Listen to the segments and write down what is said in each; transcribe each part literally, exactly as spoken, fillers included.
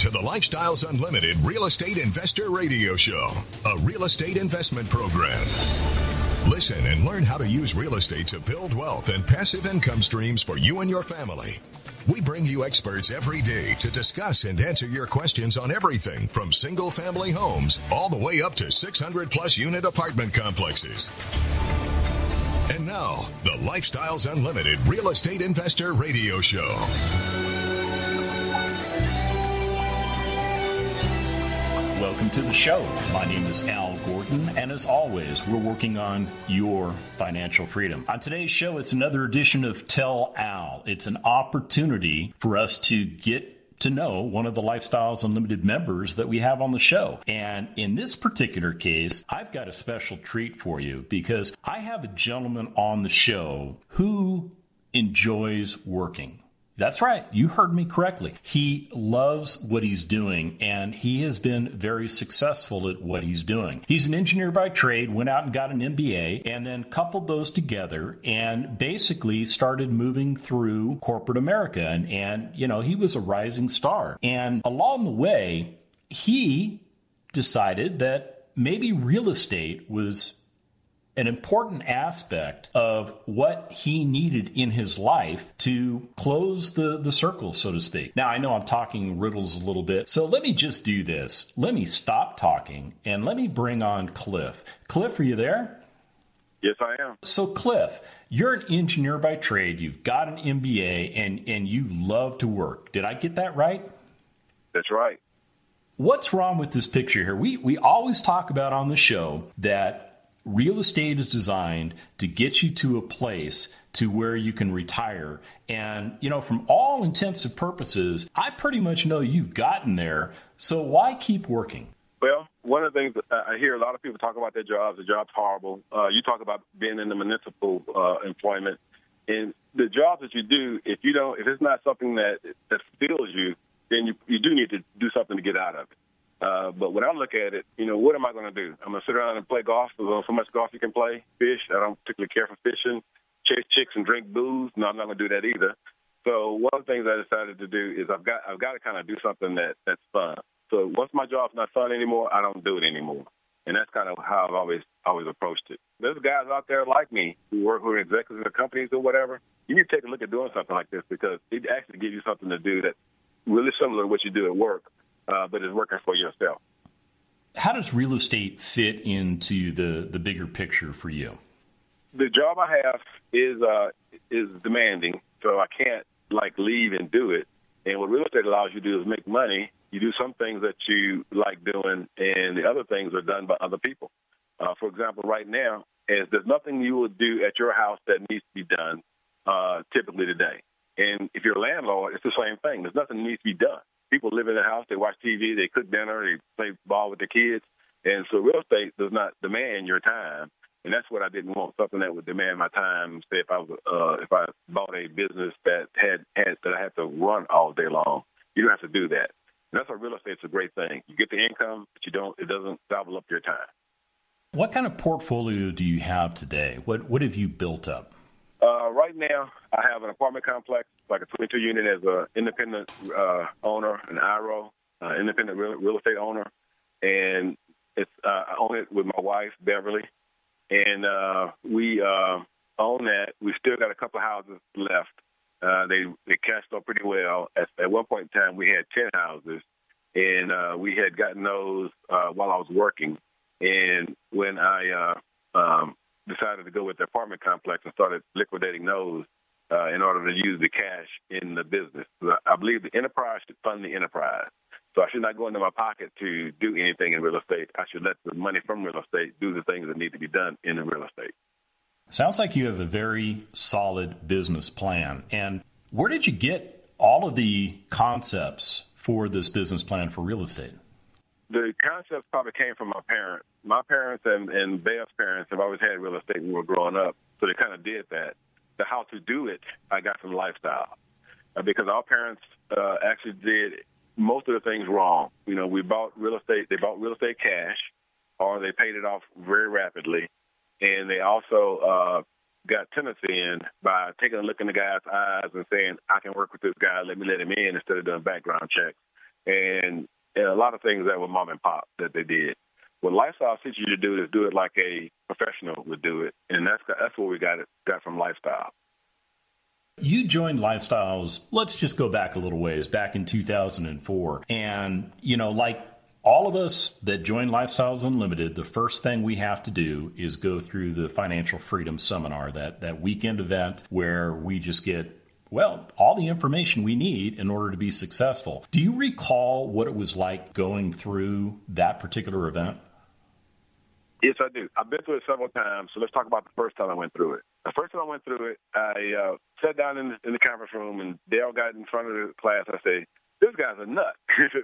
to the Lifestyles Unlimited Real Estate Investor Radio Show, a real estate investment program. Listen and learn how to use real estate to build wealth and passive income streams for you and your family. We bring you experts every day to discuss and answer your questions on everything from single-family homes all the way up to six hundred plus unit apartment complexes. And now, the Lifestyles Unlimited Real Estate Investor Radio Show. Welcome to the show. My name is Al Gordon, and as always, we're working on your financial freedom. On today's show, it's another edition of Tell Al. It's an opportunity for us to get to know one of the Lifestyles Unlimited members that we have on the show. And in this particular case, I've got a special treat for you because I have a gentleman on the show who enjoys working. That's right. You heard me correctly. He loves what he's doing, and he has been very successful at what he's doing. He's an engineer by trade, went out and got an M B A, and then coupled those together and basically started moving through corporate America. And, and you know, he was a rising star. And along the way, he decided that maybe real estate was an important aspect of what he needed in his life to close the, the circle, so to speak. Now, I know I'm talking riddles a little bit, so let me just do this. Let me stop talking and let me bring on Cliff. Cliff, are you there? Yes, I am. So, Cliff, you're an engineer by trade. You've got an M B A, and, and you love to work. Did I get that right? That's right. What's wrong with this picture here? We, we always talk about on the show that real estate is designed to get you to a place to where you can retire. And, you know, from all intents and purposes, I pretty much know you've gotten there. So why keep working? Well, one of the things that I hear a lot of people talk about their jobs, the job's horrible. Uh, you talk about being in the municipal uh, employment. And the jobs that you do, if you don't, if it's not something that, that fulfills you, then you, you do need to do something to get out of it. Uh, but when I look at it, you know, what am I going to do? I'm going to sit around and play golf. There's so much golf you can play. Fish. I don't particularly care for fishing. Chase chicks and drink booze. No, I'm not going to do that either. So one of the things I decided to do is I've got I've got to kind of do something that, that's fun. So once my job's not fun anymore, I don't do it anymore. And that's kind of how I've always always approached it. There's guys out there like me who work with executives of companies or whatever. You need to take a look at doing something like this because it actually gives you something to do that's really similar to what you do at work. Uh, but it's working for yourself. How does real estate fit into the, the bigger picture for you? The job I have is uh, is demanding, so I can't, like, leave and do it. And what real estate allows you to do is make money. You do some things that you like doing, and the other things are done by other people. Uh, for example, right now, is there's nothing you would do at your house that needs to be done uh, typically today. And if you're a landlord, it's the same thing. There's nothing that needs to be done. People live in the house, they watch T V, they cook dinner, they play ball with their kids. And so real estate does not demand your time. And that's what I didn't want, something that would demand my time. Say if I was, uh, if I bought a business that had, had that I had to run all day long, you don't have to do that. And that's why real estate's a great thing. You get the income, but you don't, it doesn't gobble up your time. What kind of portfolio do you have today? What what have you built up? Uh, right now, I have an apartment complex, like a twenty-two unit as an independent uh, owner, an I R O, uh, independent real, real estate owner. And it's uh, I own it with my wife, Beverly. And uh, we uh, own that. We still got a couple of houses left. Uh, they, they cashed flow pretty well. At, at one point in time, we had ten houses. And uh, we had gotten those uh, while I was working. And when I uh, um, decided to go with the apartment complex and started liquidating those uh, in order to use the cash in the business. I believe the enterprise should fund the enterprise. So I should not go into my pocket to do anything in real estate. I should let the money from real estate do the things that need to be done in the real estate. Sounds like you have a very solid business plan. And where did you get all of the concepts for this business plan for real estate? The concepts probably came from my parents. My parents and, and Beth's parents have always had real estate when we were growing up, so they kind of did that. The how to do it, I got from Lifestyle, uh, because our parents uh, actually did most of the things wrong. You know, we bought real estate, they bought real estate cash, or they paid it off very rapidly, and they also uh, got tenants in by taking a look in the guy's eyes and saying, I can work with this guy, let me let him in, instead of doing background checks. and, and a lot of things that were mom and pop that they did. What Lifestyle teaches you to do is do it like a professional would do it, and that's that's what we got it got from Lifestyle. You joined Lifestyles, let's just go back a little ways, back in two thousand four. And, you know, like all of us that join Lifestyles Unlimited, the first thing we have to do is go through the Financial Freedom Seminar, that, that weekend event where we just get, well, all the information we need in order to be successful. Do you recall what it was like going through that particular event? Yes, I do. I've been through it several times, so let's talk about the first time I went through it. The first time I went through it, I uh, sat down in the, in the conference room, and Dale got in front of the class. I said, this guy's a nut.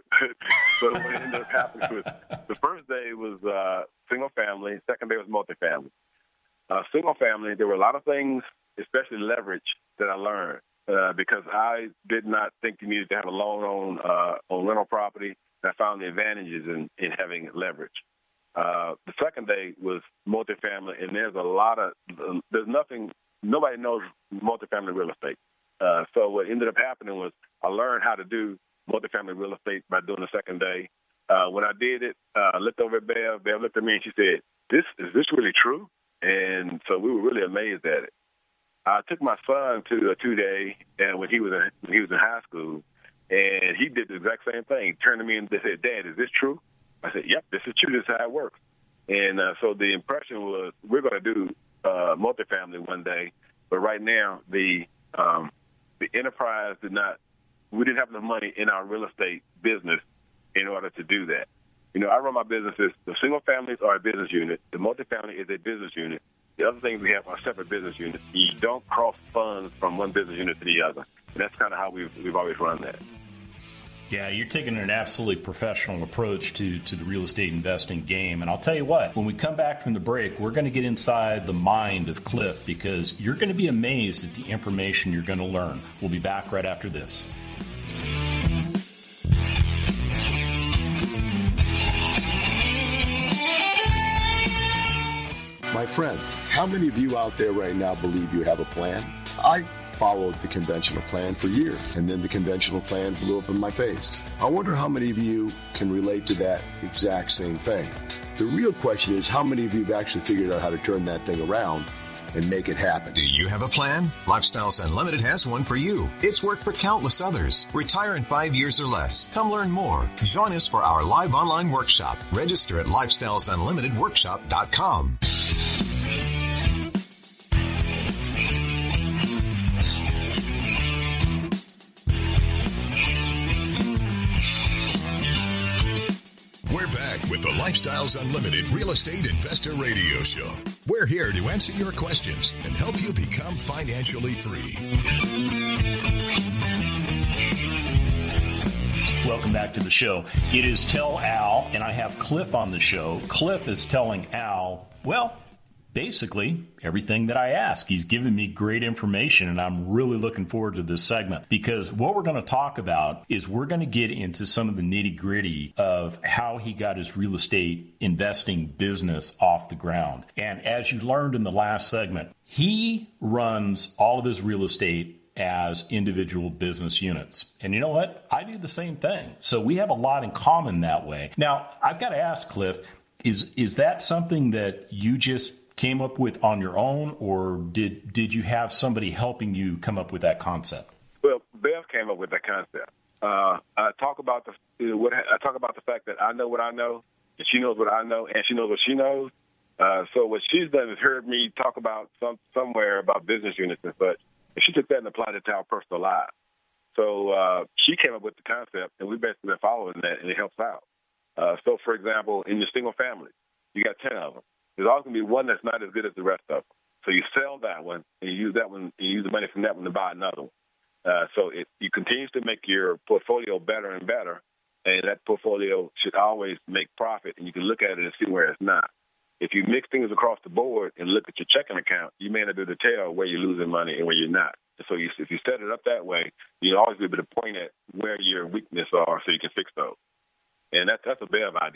But what ended up happening was the first day was uh, single family, second day was multifamily. Uh, single family, there were a lot of things, especially leverage, that I learned uh, because I did not think you needed to have a loan on, uh, on rental property. I found the advantages in, in having leverage. Uh, the second day was multifamily, and there's a lot of, uh, there's nothing, nobody knows multifamily real estate. Uh, so what ended up happening was I learned how to do multifamily real estate by doing the second day. Uh, when I did it, uh, I looked over at Bev. Bev looked at me and she said, "This is this really true?" And so we were really amazed at it. I took my son to a two-day, and when he was in, when he was in high school, and he did the exact same thing. He turned to me and said, "Dad, is this true?" I said, "Yep, this is true. This is how it works." And uh, so the impression was we're going to do uh, multifamily one day, but right now the um, the enterprise did not. We didn't have enough money in our real estate business in order to do that. You know, I run my businesses. The single families are a business unit. The multifamily is a business unit. The other things we have are separate business units. You don't cross funds from one business unit to the other. And that's kind of how we've we've always run that. Yeah, you're taking an absolutely professional approach to, to the real estate investing game. And I'll tell you what, when we come back from the break, we're going to get inside the mind of Cliff because you're going to be amazed at the information you're going to learn. We'll be back right after this. My friends, how many of you out there right now believe you have a plan? I followed the conventional plan for years, and then the conventional plan blew up in my face. I wonder how many of you can relate to that exact same thing. The real question is how many of you have actually figured out how to turn that thing around and make it happen. Do you have a plan? Lifestyles Unlimited has one for you. It's worked for countless others. Retire in five years or less. Come learn more. Join us for our live online workshop. Register at lifestyles unlimited workshop dot com. We're back with the Lifestyles Unlimited Real Estate Investor Radio Show. We're here to answer your questions and help you become financially free. Welcome back to the show. It is Tell Al, and I have Cliff on the show. Cliff is telling Al, well, basically everything that I ask. He's given me great information, and I'm really looking forward to this segment because what we're going to talk about is we're going to get into some of the nitty-gritty of how he got his real estate investing business off the ground. And as you learned in the last segment, he runs all of his real estate as individual business units. And you know what? I do the same thing. So we have a lot in common that way. Now, I've got to ask, Cliff, is is that something that you just came up with on your own, or did did you have somebody helping you come up with that concept? Well, Bev came up with that concept. Uh, I talk about the you know, what I talk about the fact that I know what I know, and she knows what I know, and she knows what she knows. Uh, so what she's done is heard me talk about some somewhere about business units and such, and she took that and applied it to our personal lives. So uh, she came up with the concept, and we've basically been following that, and it helps out. Uh, so, for example, in your single family, you got ten of them. There's always going to be one that's not as good as the rest of them. So you sell that one, and you use that one, and you use the money from that one to buy another one. Uh, so it, you continue to make your portfolio better and better, and that portfolio should always make profit, and you can look at it and see where it's not. If you mix things across the board and look at your checking account, you may not be able to tell where you're losing money and where you're not. So you, if you set it up that way, you'll always be able to point at where your weaknesses are so you can fix those. And that, that's a Bev idea.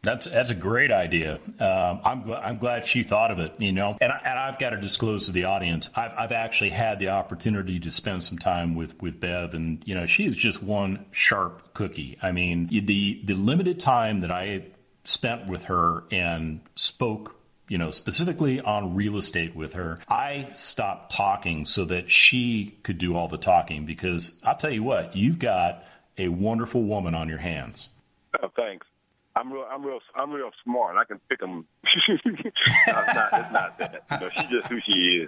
That's that's a great idea. Um, I'm gl- I'm glad she thought of it. You know, and I, and I've got to disclose to the audience, I've I've actually had the opportunity to spend some time with, with Bev, and you know, she is just one sharp cookie. I mean, the the limited time that I spent with her and spoke, you know, specifically on real estate with her, I stopped talking so that she could do all the talking. Because I'll tell you what, you've got a wonderful woman on your hands. Oh, thanks. I'm real, I'm real, I'm real smart. I can pick them. no, it's not, it's not that. You know, she's just who she is.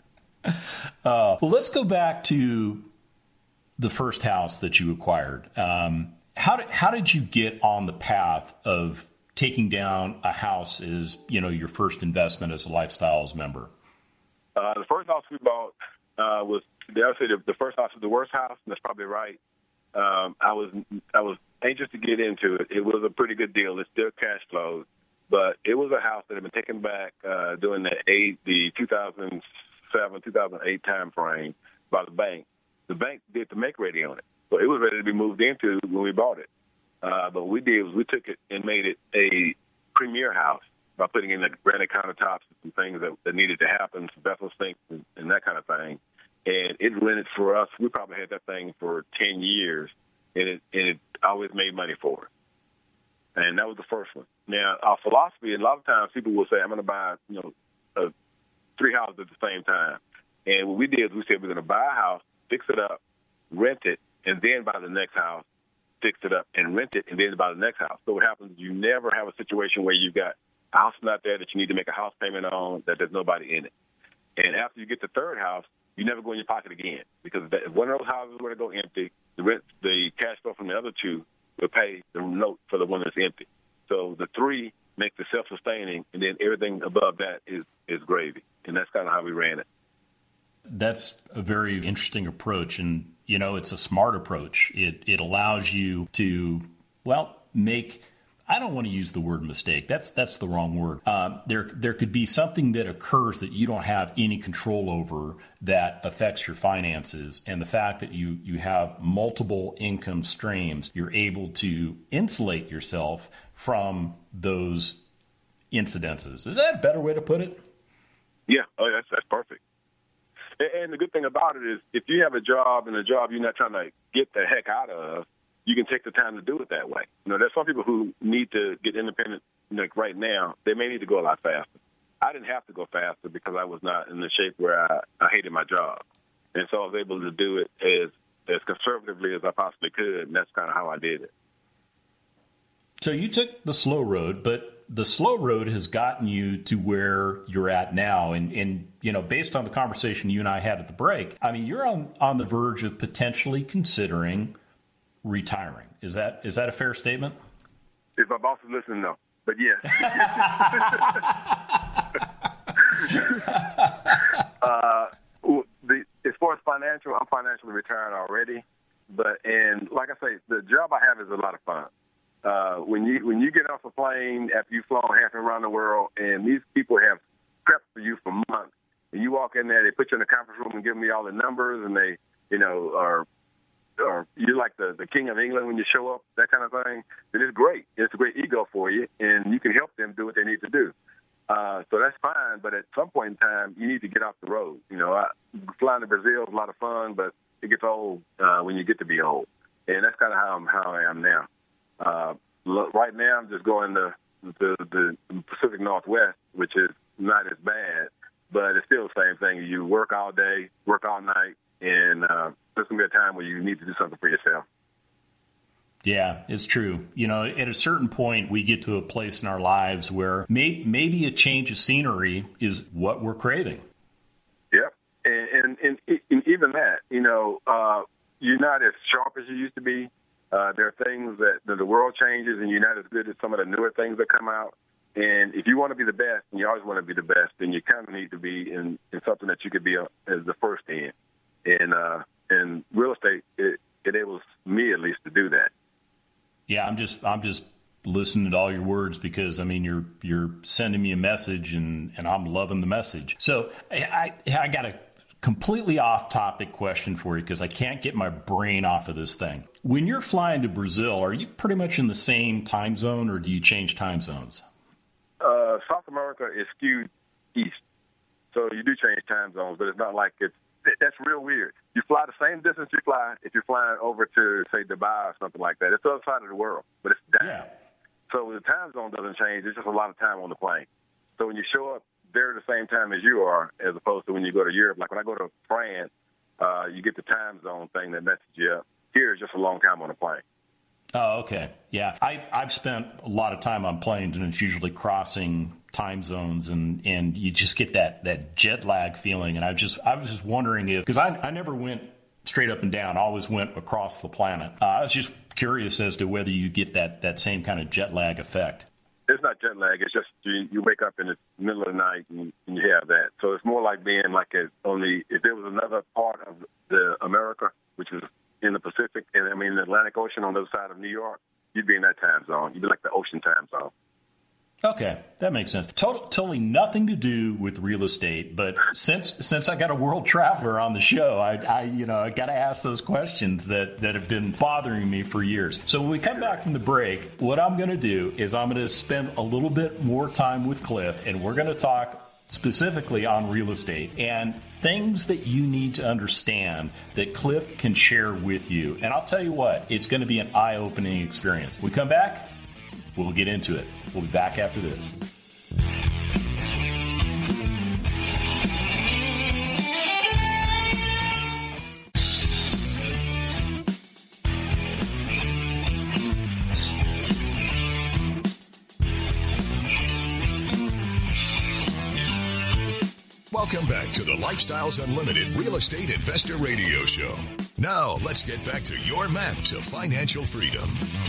Uh, well, let's go back to the first house that you acquired. Um, how did how did you get on the path of taking down a house as, you know, your first investment as a Lifestyles member? Uh, the first house we bought uh, was, I would say the, the first house was the worst house, and that's probably right. Um, I was I was anxious to get into it. It was a pretty good deal. It still cash flows, but it was a house that had been taken back uh, during the eight, the two thousand seven, two thousand eight time frame by the bank. The bank did the make ready on it, so it was ready to be moved into when we bought it. Uh, but what we did was we took it and made it a premier house by putting in the granite countertops and things that, that needed to happen, some vessel sinks and, and that kind of thing. And it rented for us. We probably had that thing for ten years, and it and it always made money for us. And that was the first one. Now, our philosophy, and a lot of times people will say, I'm going to buy, you know, uh, three houses at the same time. And what we did is we said we're going to buy a house, fix it up, rent it, and then buy the next house, fix it up, and rent it, and then buy the next house. So what happens is you never have a situation where you've got a house not there that you need to make a house payment on, that there's nobody in it. And after you get the third house, you never go in your pocket again, because if one of those houses were to go empty, the rent, the cash flow from the other two will pay the note for the one that's empty. So the three makes it self-sustaining, and then everything above that is, is gravy. And that's kind of how we ran it. That's a very interesting approach, and, you know, it's a smart approach. It it allows you to, well, make, I don't want to use the word mistake. That's that's the wrong word. Uh, there there could be something that occurs that you don't have any control over that affects your finances, and the fact that you you have multiple income streams, you're able to insulate yourself from those incidences. Is that a better way to put it? Yeah, oh, that's that's perfect. And the good thing about it is, if you have a job and a job you're not trying to get the heck out of, you can take the time to do it that way. You know, there's some people who need to get independent, like right now. They may need to go a lot faster. I didn't have to go faster because I was not in the shape where I, I hated my job. And so I was able to do it as, as conservatively as I possibly could, and that's kind of how I did it. So you took the slow road, but the slow road has gotten you to where you're at now. And, and, you know, based on the conversation you and I had at the break, I mean, you're on, on the verge of potentially considering retiring. Is that is that a fair statement? If my boss is listening, no. But yes. uh, the, as far as financial, I'm financially retired already. But and like I say, the job I have is a lot of fun. Uh, when you when you get off a plane after you've flown half around the world, and these people have prepped for you for months, and you walk in there, they put you in the conference room and give me all the numbers, and they, you know, are or you're like the, the king of England when you show up, that kind of thing. It is great. It's a great ego for you, and you can help them do what they need to do. Uh, so that's fine, but at some point in time, you need to get off the road. You know, I, flying to Brazil is a lot of fun, but it gets old uh, when you get to be old, and that's kind of how I'm how I am now. Uh, look, right now, I'm just going to the, the Pacific Northwest, which is not as bad, but it's still the same thing. You work all day, work all night, and uh, there's going to be a time where you need to do something for yourself. Yeah, it's true. You know, at a certain point, we get to a place in our lives where may, maybe a change of scenery is what we're craving. Yep. And, and, and, and even that, you know, uh, you're not as sharp as you used to be. Uh, there are things that, that the world changes, and you're not as good as some of the newer things that come out. And if you want to be the best, and you always want to be the best, then you kind of need to be in, in something that you could be a, as the first in. And, uh, and real estate, it enables me at least to do that. Yeah, I'm just I'm just listening to all your words because, I mean, you're you're sending me a message, and, and I'm loving the message. So I, I, I got a completely off-topic question for you because I can't get my brain off of this thing. When you're flying to Brazil, are you pretty much in the same time zone, or do you change time zones? Uh, South America is skewed east, so you do change time zones, but it's not like it's that's real weird. You fly the same distance you fly if you're flying over to, say, Dubai or something like that. It's the other side of the world, but it's down. Yeah. So the time zone doesn't change. It's just a lot of time on the plane. So when you show up, they're the same time as you are, as opposed to when you go to Europe. Like when I go to France, uh, you get the time zone thing that messes you up. Here, it's just a long time on the plane. Oh, okay. Yeah. I, I've spent a lot of time on planes, and it's usually crossing time zones, and, and you just get that, that jet lag feeling. And I just I was just wondering if, because I, I never went straight up and down, I always went across the planet. Uh, I was just curious as to whether you get that, that same kind of jet lag effect. It's not jet lag. It's just you, you wake up in the middle of the night and, and you have that. So it's more like being like a, only if there was another part of the America, which is in the Pacific, and I mean the Atlantic Ocean on the other side of New York, you'd be in that time zone. You'd be like the ocean time zone. Okay, that makes sense. Total, totally nothing to do with real estate, but since since I got a world traveler on the show, I, I you know I got to ask those questions that, that have been bothering me for years. So when we come back from the break, what I'm going to do is I'm going to spend a little bit more time with Cliff, and we're going to talk specifically on real estate and things that you need to understand that Cliff can share with you. And I'll tell you what, it's going to be an eye-opening experience. When we come back, we'll get into it. We'll be back after this. Welcome back to the Lifestyles Unlimited Real Estate Investor Radio Show. Now, let's get back to your map to financial freedom.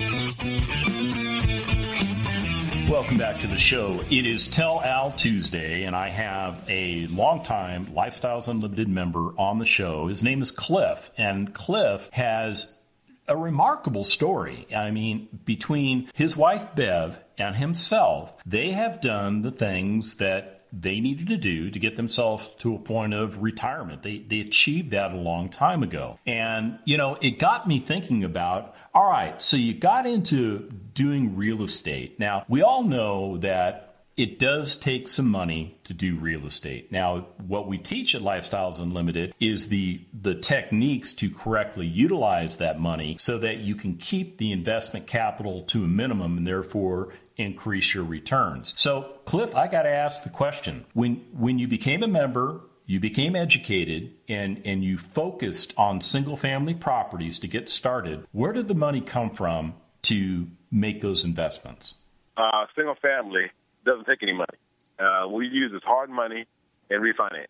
Welcome back to the show. It is Tell Al Tuesday, and I have a longtime Lifestyles Unlimited member on the show. His name is Cliff, and Cliff has a remarkable story. I mean, between his wife, Bev, and himself, they have done the things that they needed to do to get themselves to a point of retirement. They they achieved that a long time ago. And, you know, it got me thinking about, all right, so you got into doing real estate. Now, we all know that it does take some money to do real estate. Now, what we teach at Lifestyles Unlimited is the the techniques to correctly utilize that money so that you can keep the investment capital to a minimum and therefore increase your returns. So, Cliff, I got to ask the question. When when you became a member, you became educated, and, and you focused on single-family properties to get started, where did the money come from to make those investments? Uh, single family doesn't take any money. Uh, we use this hard money and refinance.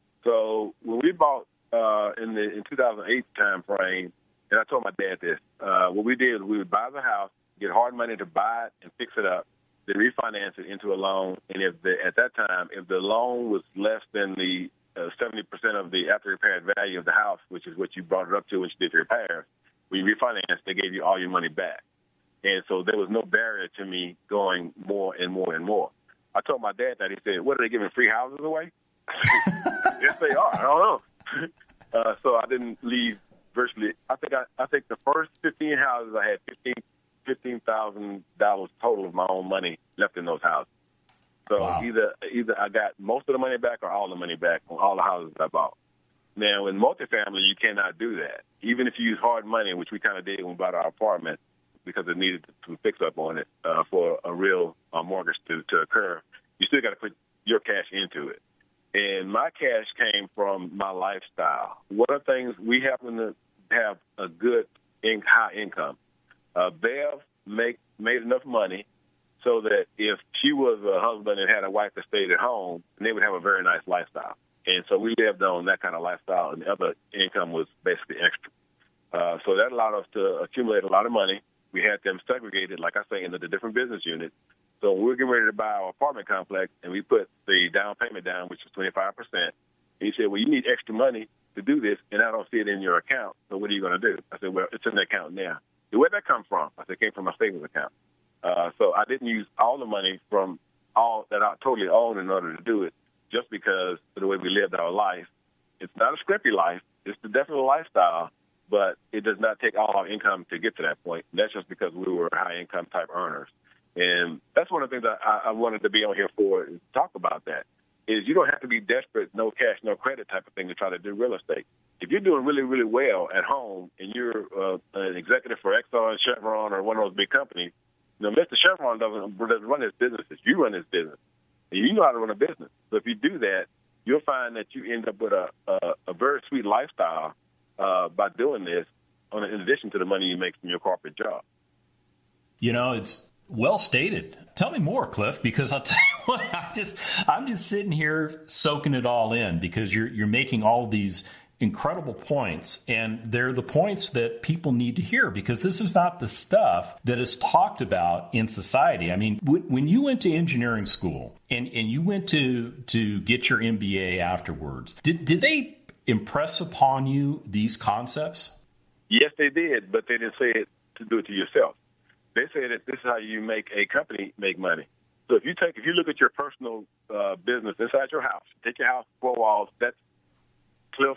So when we bought uh, in the in two thousand eight time frame, and I told my dad this, uh, what we did was we would buy the house, get hard money to buy it and fix it up, then refinance it into a loan. And if the, at that time, if the loan was less than the uh, seventy percent of the after repaired value of the house, which is what you brought it up to when you did the repairs, when you refinanced, they gave you all your money back. And so there was no barrier to me going more and more and more. I told my dad that. He said, what, are they giving free houses away? Yes, they are. I don't know. Uh, so I didn't leave virtually. I think I, I think the first fifteen houses I had fifteen thousand dollars total of my own money left in those houses. So wow. either either I got most of the money back or all the money back on all the houses I bought. Now, in multifamily, you cannot do that. Even if you use hard money, which we kind of did when we bought our apartment, because it needed some fix up on it uh, for a real uh, mortgage to, to occur, you still got to put your cash into it. And my cash came from my lifestyle. One of the things, we happen to have a good in, high income. Uh, Bev make, made enough money so that if she was a husband and had a wife that stayed at home, they would have a very nice lifestyle. And so we lived on that kind of lifestyle, and the other income was basically extra. Uh, so that allowed us to accumulate a lot of money. We had them segregated, like I say, into the different business units. So we were getting ready to buy our apartment complex, and we put the down payment down, which was twenty-five percent. And he said, well, you need extra money to do this, and I don't see it in your account. So what are you going to do? I said, well, it's in the account now. Where'd that come from? I said, it came from my savings account. Uh, so I didn't use all the money from all that I totally owned in order to do it, just because of the way we lived our life. It's not a scrimpy life. It's the definite lifestyle, but it does not take all our income to get to that point. And that's just because we were high-income type earners. And that's one of the things that I, I wanted to be on here for, is talk about that, is you don't have to be desperate, no cash, no credit type of thing to try to do real estate. If you're doing really, really well at home and you're uh, an executive for Exxon, Chevron, or one of those big companies, you know, Mister Chevron doesn't, doesn't run his businesses. You run his business. And you know how to run a business. So if you do that, you'll find that you end up with a, a, a very sweet lifestyle uh, by doing this, on, in addition to the money you make from your corporate job. You know, it's well stated. Tell me more, Cliff, because I'll tell you what, I'm just, I'm just sitting here soaking it all in, because you're, you're making all these incredible points, and they're the points that people need to hear, because this is not the stuff that is talked about in society. I mean, w- when you went to engineering school and, and you went to, to get your M B A afterwards, did, did they impress upon you these concepts? Yes, they did, but they didn't say it to do it to yourself. They say that this is how you make a company make money. So if you take, if you look at your personal uh, business inside your house, take your house, four walls, that's Cliff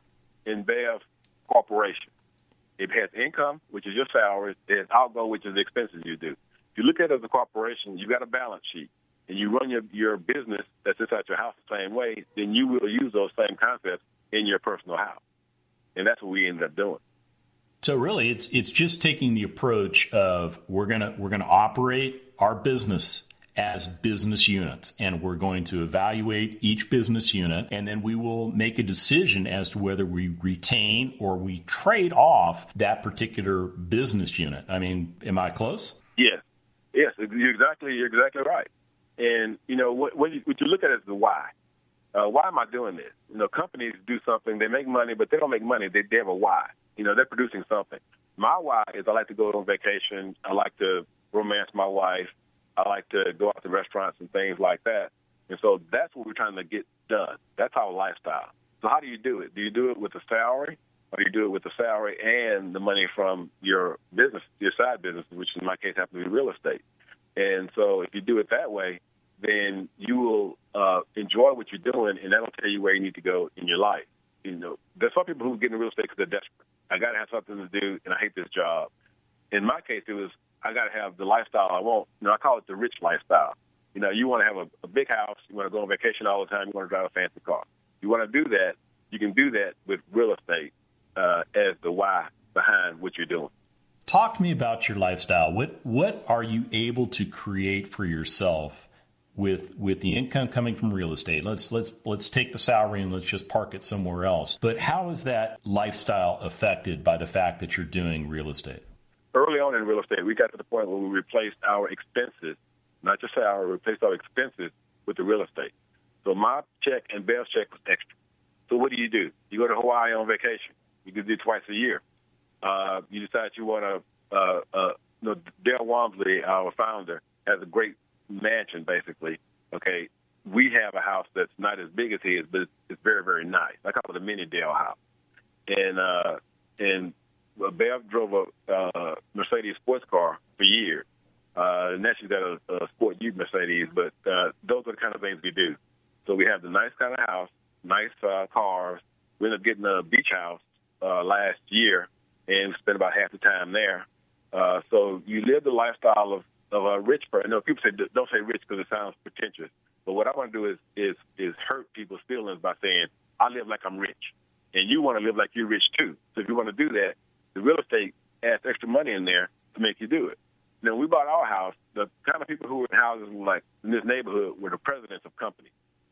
and Bev Corporation. It has income, which is your salary. It has outgo, which is the expenses you do. If you look at it as a corporation, you got a balance sheet, and you run your, your business that's inside your house the same way, then you will use those same concepts in your personal house. And that's what we ended up doing. So really, it's it's just taking the approach of we're gonna we're gonna operate our business as business units, and we're going to evaluate each business unit, and then we will make a decision as to whether we retain or we trade off that particular business unit. I mean, am I close? Yes, yes, you're exactly you're exactly right. And you know what, what, you, what you look at is the why. Uh, why am I doing this? You know, companies do something, they make money, but they don't make money. They, they have a why. You know, they're producing something. My why is I like to go on vacation. I like to romance my wife. I like to go out to restaurants and things like that. And so that's what we're trying to get done. That's our lifestyle. So how do you do it? Do you do it with a salary, or do you do it with the salary and the money from your business, your side business, which in my case happens to be real estate? And so if you do it that way, then you will uh, enjoy what you're doing, and that'll tell you where you need to go in your life. You know, there's some people who get into real estate because they're desperate. I got to have something to do, and I hate this job. In my case, it was I got to have the lifestyle I want. You know, I call it the rich lifestyle. You know, you want to have a, a big house. You want to go on vacation all the time. You want to drive a fancy car. You want to do that. You can do that with real estate uh, as the why behind what you're doing. Talk to me about your lifestyle. What what are you able to create for yourself with with the income coming from real estate? Let's let's let's take the salary and let's just park it somewhere else. But how is that lifestyle affected by the fact that you're doing real estate? Early on in real estate, we got to the point where we replaced our expenses, not just salary, we replaced our expenses with the real estate. So my check and Bell's check was extra. So what do you do? You go to Hawaii on vacation. You can do it twice a year. Uh, you decide you want to, uh, uh, you know, Dale Walmsley, our founder, has a great mansion, basically. Okay, we have a house that's not as big as his, but it's, it's very, very nice. I call it a mini Dale house. And uh, and Bev drove a uh, Mercedes sports car for years. Uh, and now she's got a, a Sport U Mercedes, but uh, those are the kind of things we do. So we have the nice kind of house, nice uh, cars. We ended up getting a beach house uh, last year and spent about half the time there. Uh, so you live the lifestyle of of a rich person. You know, people say don't say rich because it sounds pretentious. But what I want to do is is is hurt people's feelings by saying I live like I'm rich, and you want to live like you're rich too. So if you want to do that, the real estate adds extra money in there to make you do it. You know, we bought our house. The kind of people who were in houses like in this neighborhood were the presidents of companies,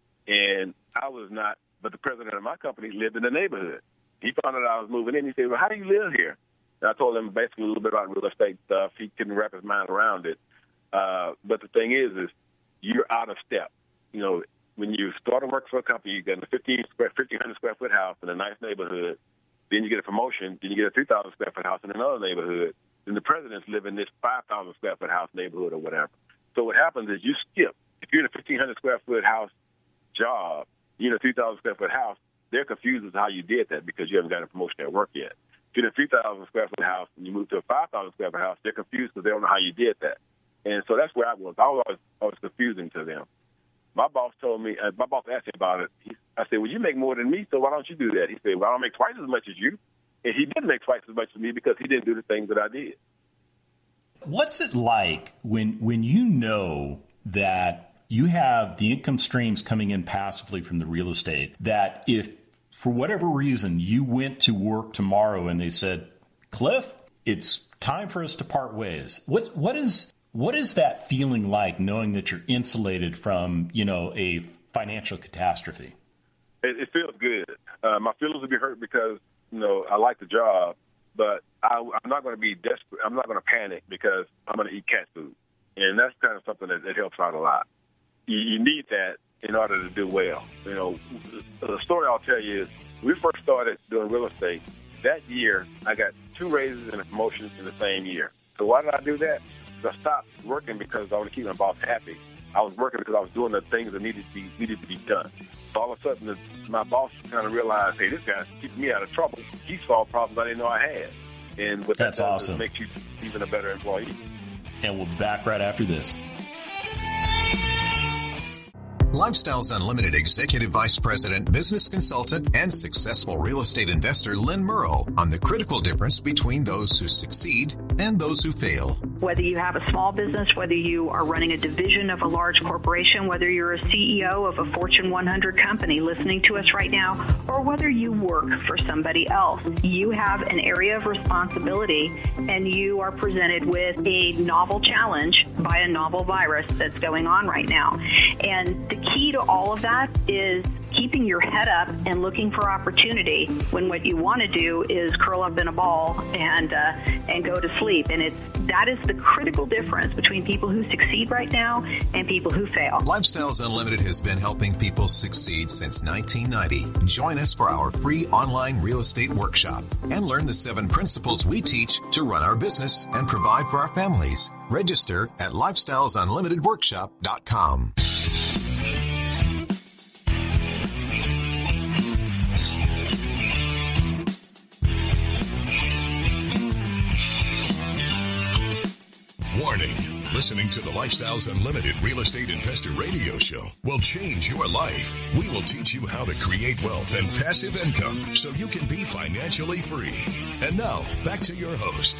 and I was not. But the president of my company lived in the neighborhood. He found out I was moving in. He said, "Well, how do you live here?" And I told him basically a little bit about real estate stuff. He couldn't wrap his mind around it. Uh, but the thing is, is you're out of step. You know, when you start to work for a company, you get a fifteen hundred square foot house in a nice neighborhood. Then you get a promotion. Then you get a three thousand square foot house in another neighborhood. Then the presidents live in this five thousand square foot house neighborhood or whatever. So what happens is you skip. If you're in a fifteen hundred square foot house job, you're in a three thousand square foot house, they're confused as to how you did that because you haven't got a promotion at work yet. If you're in a three thousand square foot house and you move to a five thousand square foot house, they're confused because they don't know how you did that. And so that's where I was. I was always, always confusing to them. My boss told me, uh, my boss asked me about it. He, I said, well, you make more than me, so why don't you do that? He said, well, I don't make twice as much as you. And he did make twice as much as me because he didn't do the things that I did. What's it like when when you know that you have the income streams coming in passively from the real estate, that if for whatever reason you went to work tomorrow and they said, Cliff, it's time for us to part ways. What what is what is that feeling like, knowing that you're insulated from, you know, a financial catastrophe? It, it feels good. Uh, my feelings will be hurt because, you know, I like the job, but I, I'm not going to be desperate. I'm not going to panic because I'm going to eat cat food. And that's kind of something that, that helps out a lot. You, you need that in order to do well. You know, the story I'll tell you is when we first started doing real estate, that year I got two raises and a promotion in the same year. So why did I do that? Because I stopped working because I wanted to keep my boss happy. I was working because I was doing the things that needed to be needed to be done. So all of a sudden, the, my boss kind of realized, hey, this guy's keeping me out of trouble. He solved problems I didn't know I had. And what That's that does awesome. is makes you even a better employee. And we'll be back right after this. Lifestyles Unlimited Executive Vice President, Business Consultant, and successful real estate investor Lynn Murrow on the critical difference between those who succeed and those who fail. Whether you have a small business, whether you are running a division of a large corporation, whether you're a C E O of a Fortune one hundred company listening to us right now, or whether you work for somebody else, you have an area of responsibility and you are presented with a novel challenge by a novel virus that's going on right now. And the key to all of that is keeping your head up and looking for opportunity when what you want to do is curl up in a ball and uh, and go to sleep. And it's that is the critical difference between people who succeed right now and people who fail. Lifestyles Unlimited has been helping people succeed since nineteen ninety. Join us for our free online real estate workshop and learn the seven principles we teach to run our business and provide for our families. Register at lifestyles unlimited workshop dot com. Warning. Listening to the Lifestyles Unlimited Real Estate Investor Radio Show will change your life. We will teach you how to create wealth and passive income so you can be financially free. And now, back to your host.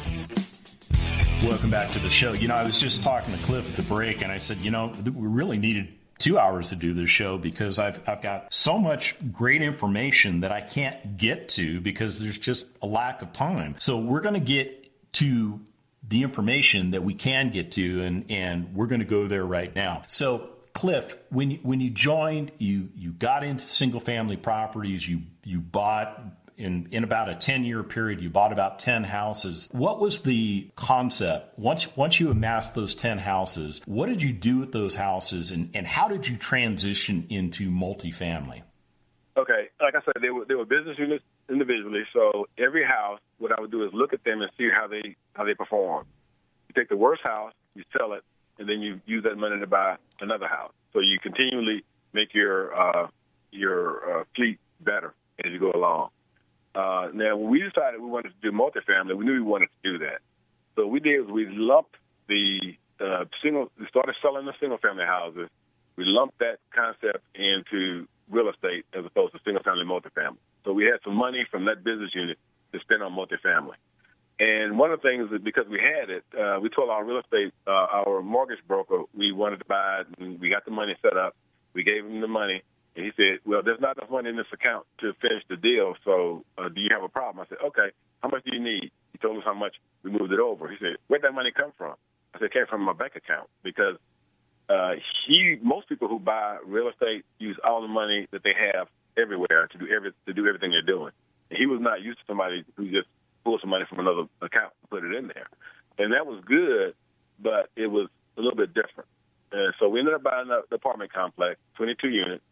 Welcome back to the show. You know, I was just talking to Cliff at the break, and I said, you know, we really needed two hours to do this show because I've I've got so much great information that I can't get to because there's just a lack of time. So we're going to get to the information that we can get to, and, and we're going to go there right now. So, Cliff, when you, when you joined, you you got into single family properties. You you bought in in about a ten year period. You bought about ten houses. What was the concept once once you amassed those ten houses? What did you do with those houses, and, and how did you transition into multifamily? Okay, like I said, they were they were business units individually. So every house, what I would do is look at them and see how they how they perform. You take the worst house, you sell it, and then you use that money to buy another house. So you continually make your uh, your uh, fleet better as you go along. Uh, now, when we decided we wanted to do multifamily, we knew we wanted to do that. So what we did was we lumped the uh, single. We started selling the single family houses. We lumped that concept into real estate as opposed to single-family multifamily. So we had some money from that business unit to spend on multifamily. And one of the things is because we had it, uh, we told our real estate, uh, our mortgage broker, we wanted to buy it, and we got the money set up. We gave him the money, and he said, well, there's not enough money in this account to finish the deal, so uh, do you have a problem? I said, okay, how much do you need? He told us how much. We moved it over. He said, where'd that money come from? I said, it came from my bank account because Uh, he, most people who buy real estate use all the money that they have everywhere to do every to do everything they're doing. And he was not used to somebody who just pulls some money from another account and put it in there. And that was good, but it was a little bit different. And so we ended up buying the apartment complex, twenty-two units,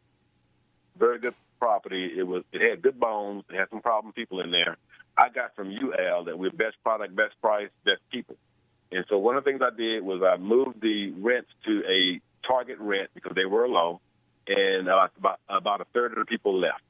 very good property. It was it had good bones. It had some problem people in there. I got from U L that we're best product, best price, best people. And so one of the things I did was I moved the rents to a target rent because they were low, and uh, about, about a third of the people left.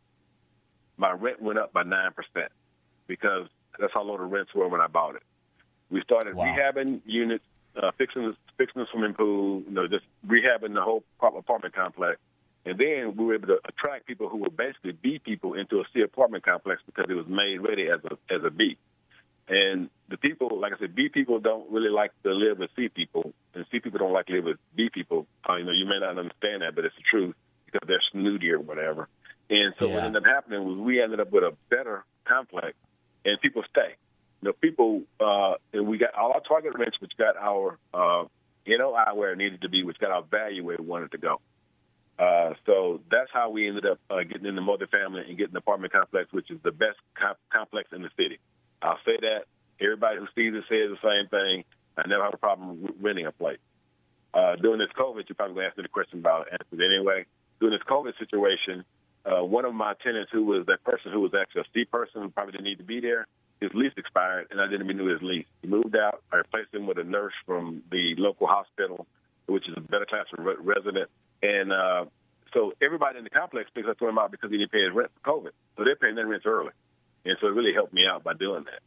My rent went up by nine percent because that's how low the rents were when I bought it. We started wow. rehabbing units, uh, fixing, the, fixing the swimming pool, you know, just rehabbing the whole apartment complex. And then we were able to attract people who were basically B people into a C apartment complex because it was made ready as a as a B. And the people, like I said, B people don't really like to live with C people, and C people don't like to live with B people. Uh, you know, you may not understand that, but it's the truth because they're snooty or whatever. And so yeah. what ended up happening was we ended up with a better complex, and people stay. You know, people, uh, and we got all our target rents, which got our uh, N O I where it needed to be, which got our value where we wanted to go. Uh, so that's how we ended up uh, getting into multifamily and getting the apartment complex, which is the best comp- complex in the city. I'll say that. Everybody who sees it says the same thing. I never have a problem renting a place. Uh, during this COVID, you're probably going to ask me the question about it anyway. During this COVID situation, uh, one of my tenants who was that person who was actually a C person who probably didn't need to be there, his lease expired, and I didn't renew his lease. He moved out. I replaced him with a nurse from the local hospital, which is a better class re- resident. And uh, so everybody in the complex picks up to him out because he didn't pay his rent for COVID. So they're paying their rents early. And so it really helped me out by doing that.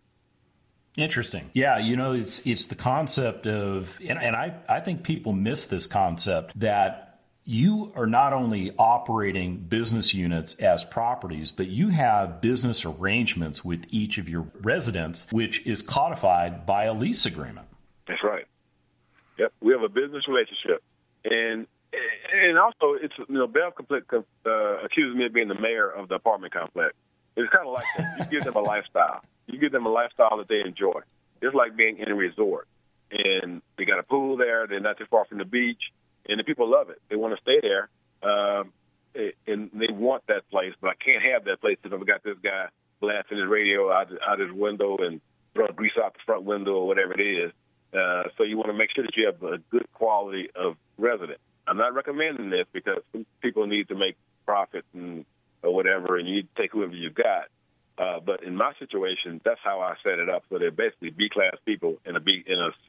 Interesting. Yeah, you know, it's it's the concept of, and, and I, I think people miss this concept that you are not only operating business units as properties, but you have business arrangements with each of your residents, which is codified by a lease agreement. That's right. Yep, we have a business relationship. And and also, it's you know, Bev uh, accuses me of being the mayor of the apartment complex. It's kind of like that. You give them a lifestyle. You give them a lifestyle that they enjoy. It's like being in a resort. And they got a pool there. They're not too far from the beach. And the people love it. They want to stay there. Um, and they want that place. But I can't have that place if I've got this guy blasting his radio out, out his window and throwing grease out the front window or whatever it is. Uh, so you want to make sure that you have a good quality of resident. I'm not recommending this because people need to make profit and or whatever, and you need to take whoever you've got. Uh, but in my situation, that's how I set it up. So they're basically B-class people in a B in a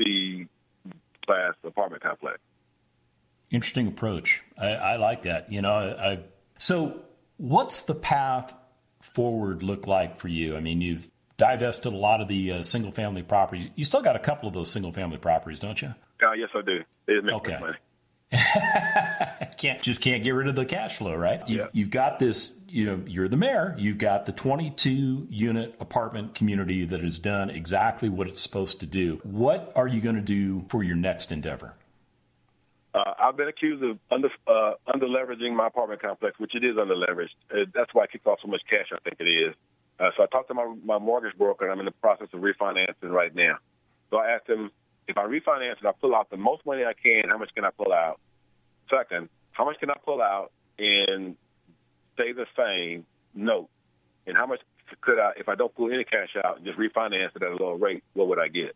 C-class apartment complex. Interesting approach. I, I like that. You know, I, I, so what's the path forward look like for you? I mean, you've divested a lot of the uh, single-family properties. You still got a couple of those single-family properties, don't you? Uh, yes, I do. They just make okay. money. can't just can't get rid of the cash flow, right? You've, yeah. you've got this, you know, you're the mayor. You've got the twenty-two unit apartment community that has done exactly what it's supposed to do. What are you going to do for your next endeavor? Uh, I've been accused of under uh, under leveraging my apartment complex, which it is under leveraged. Uh, that's why I kicked off so much cash. I think it is. Uh, so I talked to my my mortgage broker, and I'm in the process of refinancing right now. So I asked him, if I refinance and I pull out the most money I can, how much can I pull out? Second, how much can I pull out and stay the same note? And how much could I, if I don't pull any cash out and just refinance it at a lower rate, what would I get?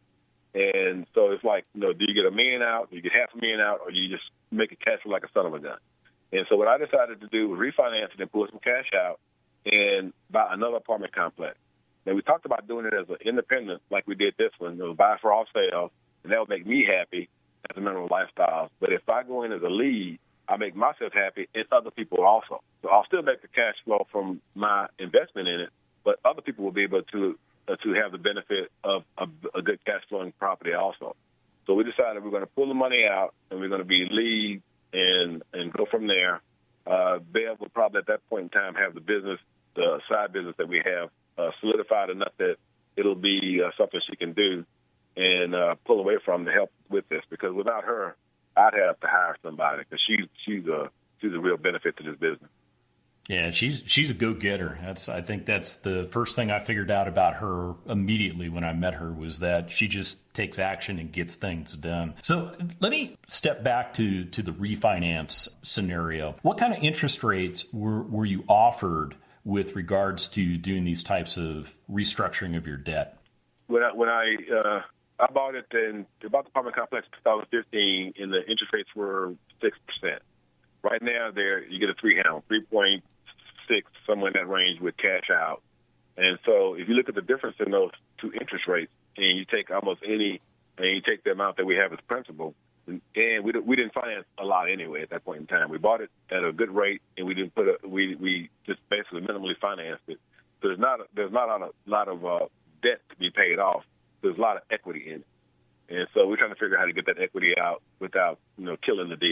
And so it's like, you know, do you get a million out, do you get half a million out, or do you just make it cash flow like a son of a gun? And so what I decided to do was refinance it and pull some cash out and buy another apartment complex. Now, we talked about doing it as an independent, like we did this one, you know, buy for off sale, and that would make me happy as a member of Lifestyles. But if I go in as a lead, I make myself happy and other people also. So I'll still make the cash flow from my investment in it, but other people will be able to uh, to have the benefit of a, a good cash flowing property also. So we decided we're going to pull the money out and we're going to be lead and and go from there. Uh, Bev will probably at that point in time have the business, the side business that we have uh, solidified enough that it'll be uh, something she can do and uh, pull away from to help with this, because without her, I'd have to hire somebody because she's she's a she's a real benefit to this business. Yeah, she's she's a go-getter. That's I think that's the first thing I figured out about her immediately when I met her was that she just takes action and gets things done. So let me step back to to the refinance scenario. What kind of interest rates were were you offered with regards to doing these types of restructuring of your debt? When I when I uh, I bought it in about the apartment complex in twenty fifteen, and the interest rates were six percent. Right now, there you get a three handle, three point six, somewhere in that range with cash out. And so, if you look at the difference in those two interest rates, and you take almost any, and you take the amount that we have as principal, and, and we we didn't finance a lot anyway at that point in time. We bought it at a good rate, and we didn't put a we we just basically minimally financed it. So there's not a, there's not a lot of uh, debt to be paid off. There's a lot of equity in it. And so we're trying to figure out how to get that equity out without, you know, killing the deal.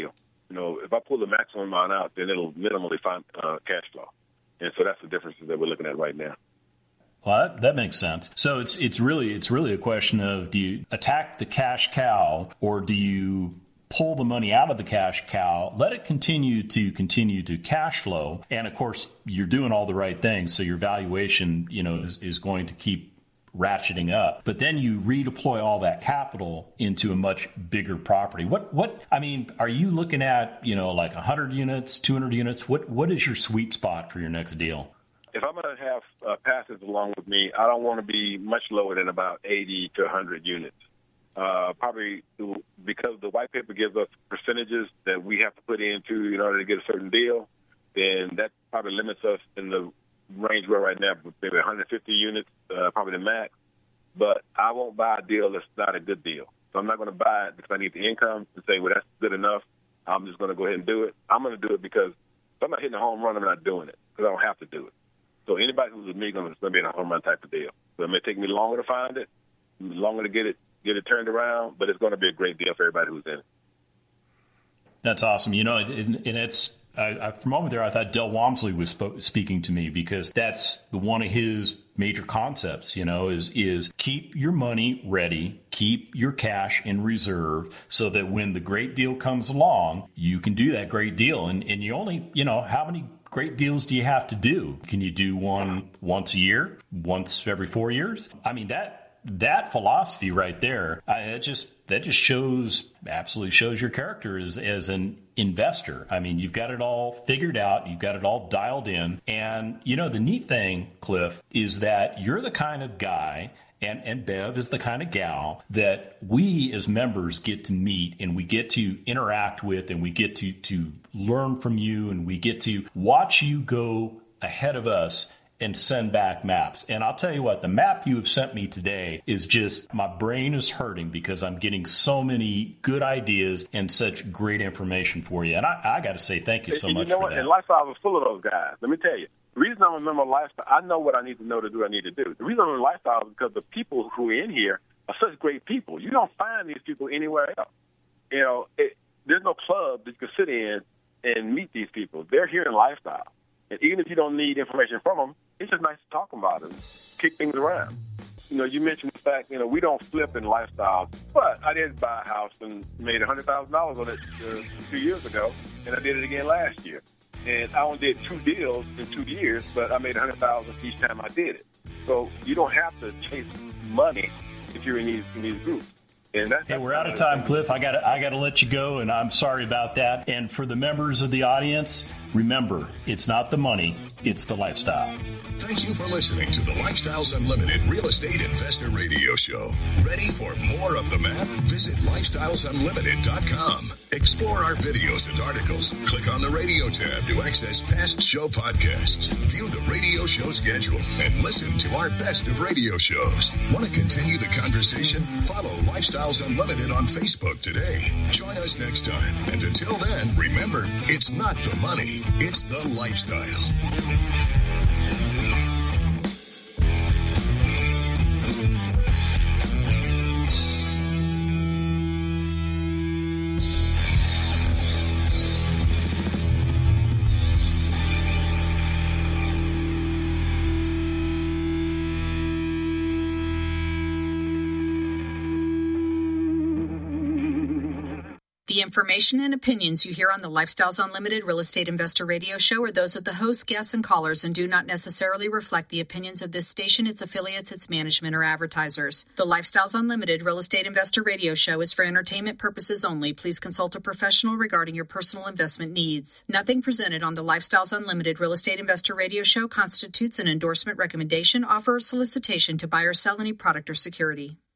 You know, if I pull the maximum amount out, then it'll minimally find uh, cash flow. And so that's the difference that we're looking at right now. Well, that, that makes sense. So it's it's really it's really a question of, do you attack the cash cow, or do you pull the money out of the cash cow, let it continue to continue to cash flow, and of course you're doing all the right things, so your valuation, you know, is, is going to keep ratcheting up. But then you redeploy all that capital into a much bigger property. What what I mean, are you looking at, you know, like one hundred units, two hundred units? What what is your sweet spot for your next deal? If I'm going to have uh, passives along with me, I don't want to be much lower than about eighty to one hundred units. Uh, probably because the white paper gives us percentages that we have to put into in order to get a certain deal, then that probably limits us in the range we're right now, maybe one hundred fifty units, uh, probably the max. But I won't buy a deal that's not a good deal. So I'm not going to buy it because I need the income to say, well, that's good enough. I'm just going to go ahead and do it. I'm going to do it because if I'm not hitting a home run, I'm not doing it because I don't have to do it. So anybody who's with me is going to be in a home run type of deal. So it may take me longer to find it, longer to get it get it turned around, but it's going to be a great deal for everybody who's in it. That's awesome. You know, and it's I, I, for a moment there, I thought Del Walmsley was sp- speaking to me, because that's one of his major concepts, you know, is is keep your money ready, keep your cash in reserve, so that when the great deal comes along, you can do that great deal. And, and you only, you know, how many great deals do you have to do? Can you do one once a year, once every four years? I mean, that that philosophy right there, I, it just that just shows absolutely shows your character as as an investor. I mean, you've got it all figured out, you've got it all dialed in, and you know the neat thing, Cliff, is that you're the kind of guy, and and Bev is the kind of gal that we as members get to meet, and we get to interact with, and we get to to learn from you, and we get to watch you go ahead of us and send back maps. And I'll tell you what, the map you have sent me today is just, my brain is hurting because I'm getting so many good ideas and such great information for you. And I, I got to say thank you so and much you know for what? that. And Lifestyle was full of those guys. Let me tell you. The reason I'm a member of Lifestyle, I know what I need to know to do what I need to do. The reason I'm in Lifestyle is because the people who are in here are such great people. You don't find these people anywhere else. You know, it, there's no club that you can sit in and meet these people. They're here in Lifestyle. And even if you don't need information from them, it's just nice to talk about it, kick things around. You know, you mentioned the fact, you know, we don't flip in Lifestyle, but I did buy a house and made one hundred thousand dollars on it uh, two years ago, and I did it again last year. And I only did two deals in two years, but I made one hundred thousand dollars each time I did it. So you don't have to chase money if you're in these, in these groups. And that's, hey, we're out of time, Cliff. I got I got to let you go, and I'm sorry about that. And for the members of the audience, remember, it's not the money, it's the lifestyle. Thank you for listening to the Lifestyles Unlimited Real Estate Investor Radio Show. Ready for more of the map? Visit lifestyles unlimited dot com. Explore our videos and articles. Click on the radio tab to access past show podcasts. View the radio show schedule and listen to our best of radio shows. Want to continue the conversation? Follow Lifestyles Unlimited on Facebook today. Join us next time. And until then, remember, it's not the money, it's the lifestyle. The information and opinions you hear on the Lifestyles Unlimited Real Estate Investor Radio Show are those of the hosts, guests, and callers and do not necessarily reflect the opinions of this station, its affiliates, its management, or advertisers. The Lifestyles Unlimited Real Estate Investor Radio Show is for entertainment purposes only. Please consult a professional regarding your personal investment needs. Nothing presented on the Lifestyles Unlimited Real Estate Investor Radio Show constitutes an endorsement, recommendation, offer, or solicitation to buy or sell any product or security.